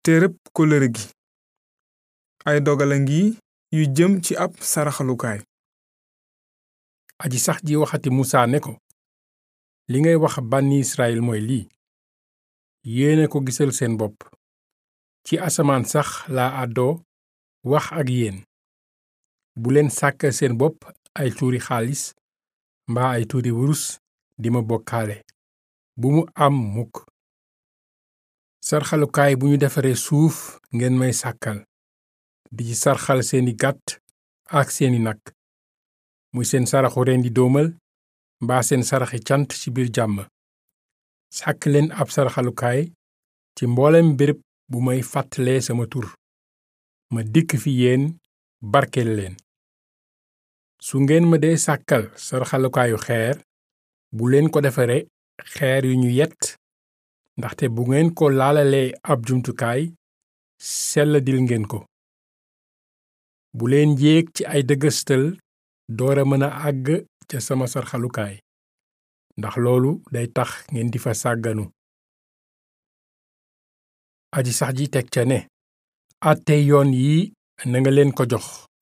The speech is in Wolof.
téereb kóllëre gi ay dogala ngi yu jëm ci ab saraxalukaay. aji sax ji waxati musaa ne ko li ngay wax bànni Israyil mooy lii yéena ko gisal seen bopp ci asamaan sax laa àddoo wax ak yéen bu leen sàkkal seen bopp ay tuuri xaalis mbaa ay tuuri wurus di ma bokkaale bu mu am mukk sarxalukaay bu ñu defaree suuf ngeen may sàkkal di ci sarxal seeni gàtt ak seeni nag muy seen saraxu rendi doomal mbaa seen saraxi cant ci biir jàmm sàkk leen ab sarxalukaay ci mboolem béréb bu may fàttalee sama tur ma dikk fi yéen barkeel leen su ngeen ma dee sàkkal sarxalukaayu xeer bu leen ko defare xeer yu ñu yett ndaxte bu ngeen ko laalalee ab jumtukaay selladil ngeen ko bu leen yéeg ci ay dëgëstal doora mën a àgg ca sama sarxalukaay ndax loolu day tax ngeen di fa sàgganu aji sax ji teg ca ne àttey yoon yi na nga leen ko jox